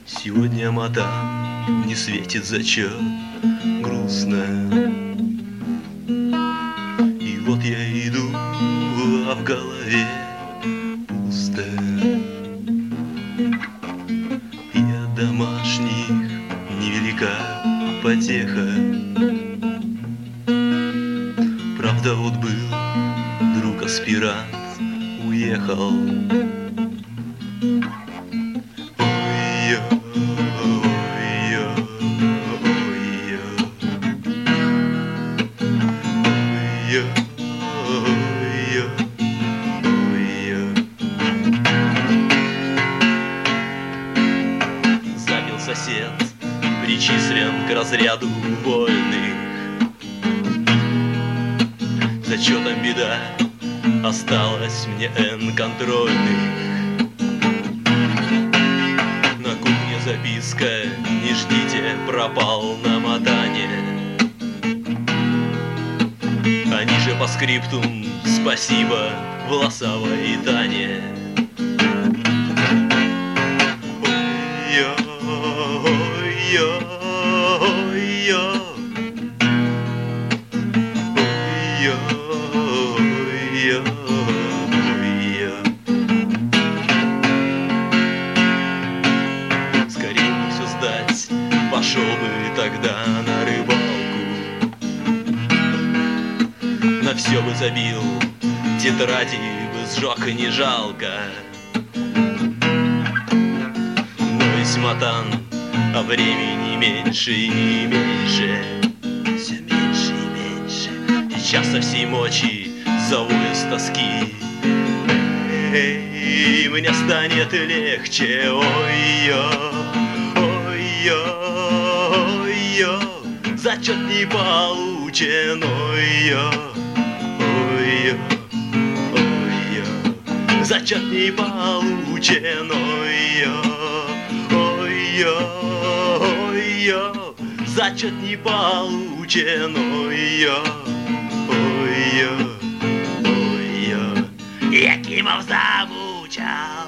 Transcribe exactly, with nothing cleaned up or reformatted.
Сегодня матан не светит зачет, грустно. И вот я иду, а в голове пусто. И от домашних невелика потеха. Правда, вот был друг аспирант, уехал. Запил сосед, причислен к разряду вольных. Зачетом беда, осталось мне Н контрольных. На кухне записка: не ждите, пропал на мотане. Они же по скриптум: спасибо Волосавой Тане. Скорее все сдать, пошел бы тогда на рыбалку. На все бы забил, тетради бы сжег, и не жалко. Но ведь матан, а времени меньше и меньше, все меньше и меньше. И час со всей мочи завою с тоски. Эй, мне станет легче, ой-ё, ой-ё, ой-ё. Зачет не получен, ой-ё, ой-ё, ой-ё. Зачет не получен, ой-ё, ой-ё, ой-ё. Зачет не получен, ой-ё, ой-ё, ой-ё. Якимов замучал.